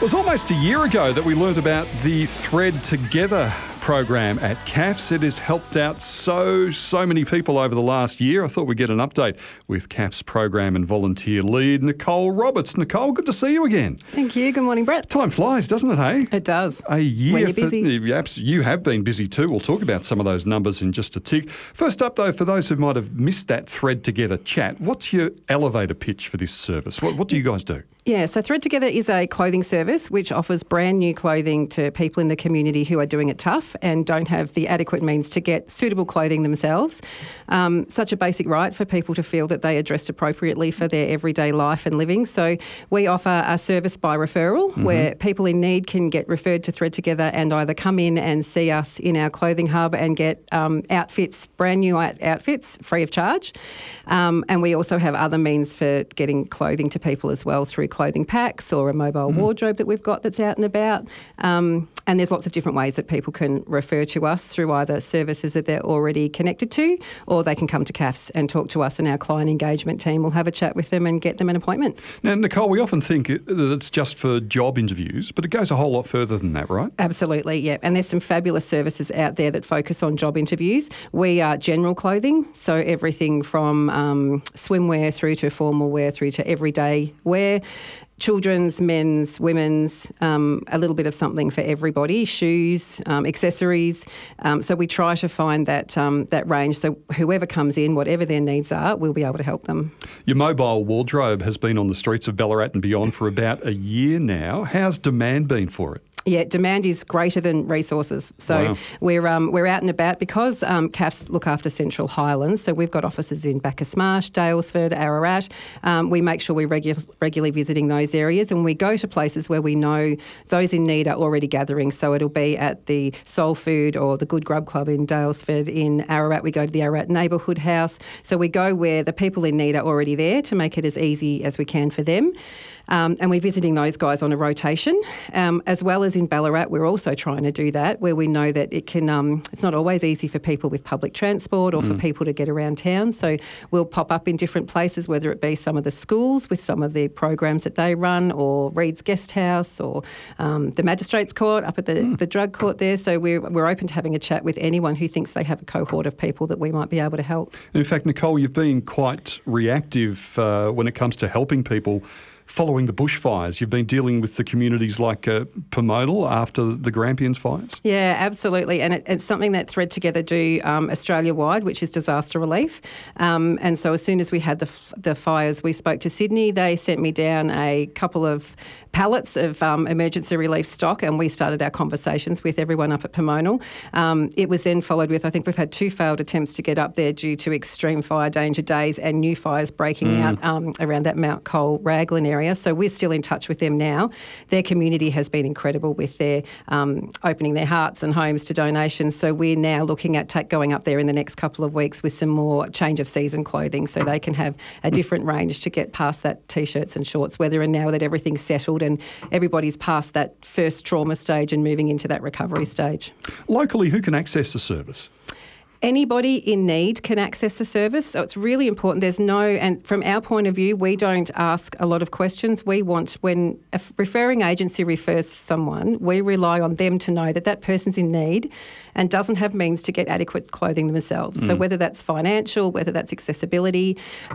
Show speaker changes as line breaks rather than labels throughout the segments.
It was almost a year ago that we learnt about the Thread Together program at CAFS. It has helped out so many people over the last year. I thought we'd get an update with CAFS program and volunteer lead, Nicole Roberts. Nicole, good to see you again.
Thank you. Good morning, Brett.
Time flies, doesn't it, hey?
It does.
A year.
When you're busy.
You have been busy too. We'll talk about some of those numbers in just a tick. First up, though, for those who might have missed that Thread Together chat, what's your elevator pitch for this service? What do you guys do?
Yeah, so Thread Together is a clothing service which offers brand new clothing to people in the community who are doing it tough and don't have the adequate means to get suitable clothing themselves. Such a basic right for people to feel that they are dressed appropriately for their everyday life and living. So we offer a service by referral where people in need can get referred to Thread Together and either come in and see us in our clothing hub and get outfits, brand new outfits, free of charge. And we also have other means for getting clothing to people as well through clothing packs or a mobile wardrobe that we've got that's out and about. And there's lots of different ways that people can refer to us through either services that they're already connected to, or they can come to CAFS and talk to us, and our client engagement team will have a chat with them and get them an appointment.
Now, Nicole, we often think that it's just for job interviews, but it goes a whole lot further than that, right?
Absolutely, yeah. And there's some fabulous services out there that focus on job interviews. We are general clothing, so everything from swimwear through to formal wear through to everyday wear. Children's, men's, women's, a little bit of something for everybody, shoes, accessories. So we try to find that range. So whoever comes in, whatever their needs are, we'll be able to help them.
Your mobile wardrobe has been on the streets of Ballarat and beyond for about a year now. How's demand been for it?
Yeah, demand is greater than resources. So we're out and about because CAFS look after Central Highlands. So we've got offices in Bacchus Marsh, Daylesford, Ararat. We make sure we're regularly visiting those areas, and we go to places where we know those in need are already gathering. So it'll be at the Soul Food or the Good Grub Club in Daylesford. In Ararat, we go to the Ararat Neighbourhood House. So we go where the people in need are already there to make it as easy as we can for them. And we're visiting those guys on a rotation, as well as in Ballarat. We're also trying to do that where we know that it can. It's not always easy for people with public transport or for people to get around town. So we'll pop up in different places, whether it be some of the schools with some of the programs that they run, or Reed's Guest House, or the Magistrates Court up at the drug court there. So we're open to having a chat with anyone who thinks they have a cohort of people that we might be able to help.
In fact, Nicole, you've been quite reactive when it comes to helping people following the bushfires. You've been dealing with the communities like Pomona after the Grampians fires?
Yeah, absolutely. And it's something that Thread Together do Australia-wide, which is disaster relief. And so as soon as we had the fires, we spoke to Sydney. They sent me down a couple of pallets of emergency relief stock, and we started our conversations with everyone up at Pomona. It was then followed with, I think we've had 2 failed attempts to get up there due to extreme fire danger days and new fires breaking out around that Mount Cole, Raglan area. So we're still in touch with them now. Their community has been incredible with their opening their hearts and homes to donations. So we're now looking at going up there in the next couple of weeks with some more change of season clothing so they can have a different range to get past that T-shirts and shorts weather. And now that everything's settled and everybody's past that first trauma stage and moving into that recovery stage.
Locally, who can access the service?
Anybody in need can access the service, so it's really important. And from our point of view, we don't ask a lot of questions. We want, when a referring agency refers someone, we rely on them to know that that person's in need and doesn't have means to get adequate clothing themselves. So whether that's financial, whether that's accessibility,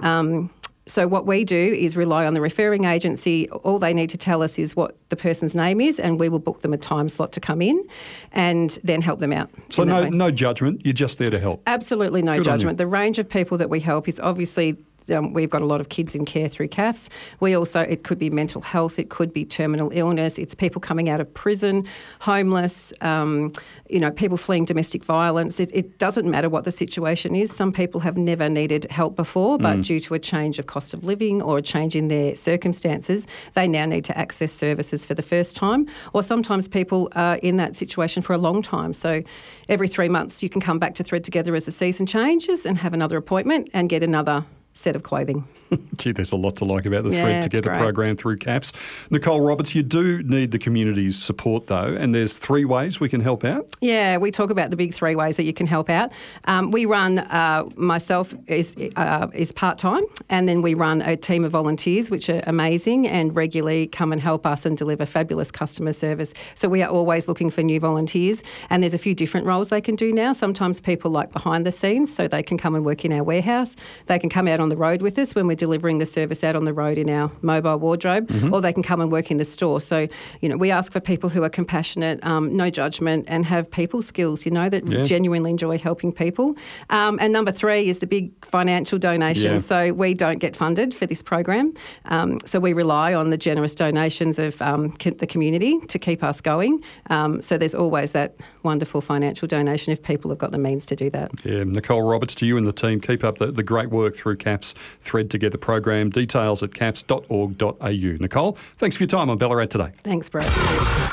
so what we do is rely on the referring agency. All they need to tell us is what the person's name is, and we will book them a time slot to come in and then help them out.
So no judgment, you're just there to help?
Absolutely no judgment. The range of people that we help is obviously we've got a lot of kids in care through CAFS. It could be mental health, it could be terminal illness, it's people coming out of prison, homeless, people fleeing domestic violence. It doesn't matter what the situation is. Some people have never needed help before, but due to a change of cost of living or a change in their circumstances, they now need to access services for the first time. Or sometimes people are in that situation for a long time. So every 3 months you can come back to Thread Together as the season changes and have another appointment and get another set of clothing.
Gee, there's a lot to like about the
Yeah,
Thread
it's
Together
great.
program through CAPS. Nicole Roberts, you do need the community's support though, and there's 3 ways we can help out.
Yeah, we talk about the big 3 ways that you can help out. We run, myself is part-time, and then we run a team of volunteers which are amazing and regularly come and help us and deliver fabulous customer service. So we are always looking for new volunteers, and there's a few different roles they can do now. Sometimes people like behind the scenes, so they can come and work in our warehouse. They can come out on the road with us when we're delivering the service out on the road in our mobile wardrobe, or they can come and work in the store. So, we ask for people who are compassionate, no judgment, and have people skills, that genuinely enjoy helping people. And number 3 is the big financial donation.
Yeah.
So we don't get funded for this program. So we rely on the generous donations of the community to keep us going. So there's always that wonderful financial donation if people have got the means to do that.
Yeah, Nicole Roberts, to you and the team, keep up the great work through CAPS Thread Together program. Details at caps.org.au. Nicole, thanks for your time on Ballarat Today.
Thanks, Brad.